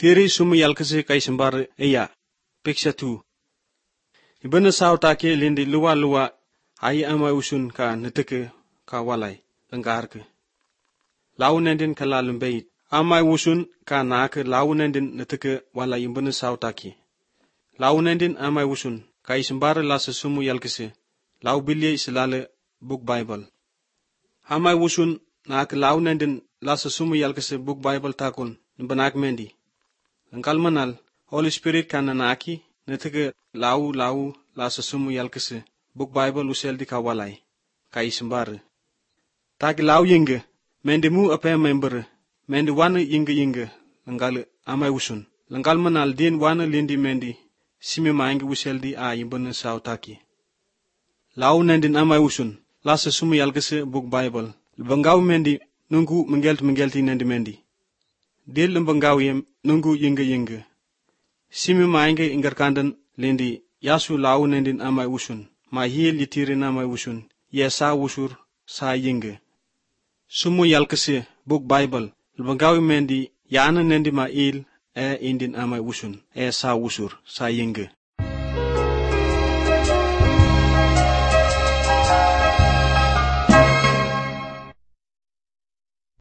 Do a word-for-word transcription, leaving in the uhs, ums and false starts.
Tiri sumu yalkasi kai sembar eya. Peksa tu. Ibana sautake lindi luwa luwa ai amai usun ka neteke ka walai enggarke. Lau nendin ka lalumbeit. Amai usun ka naake lau nendin neteke walai ibana sautake. Lau nendin amai usun kai sembar lasa sumu yalkasi. Lau bilye isilale book Bible. Amai usun naake lau nendin lasa sumu yalkasi book Bible takun banak mendi. Engkal manal Holy Spirit kana naki neteke lau lau lasa sumu yalkasi book Bible usel di kawalai kai sembar. Taki lau yinge mendi mu apa member mendi wana yinge yinge engkal amai usun. Engkal manal din wana lindi mendi simi maingi usel di a yimbana sautaki. Lau nendin amai usun lasa sumu yalkasi book Bible. Bangau mendi nunggu menggelt menggelti nendi mendi. Dil bangau yem nunggu yinge yinge. Simi mainge ingar kandan lindi yasu lau nendin amai usun. Ma hil yitirin amai usun. Ya sa usur sa yinge. Sumu yalkasi book Bible. Bangau mendi yana nendi ma il e indin amai usun. E sa usur sa yinge.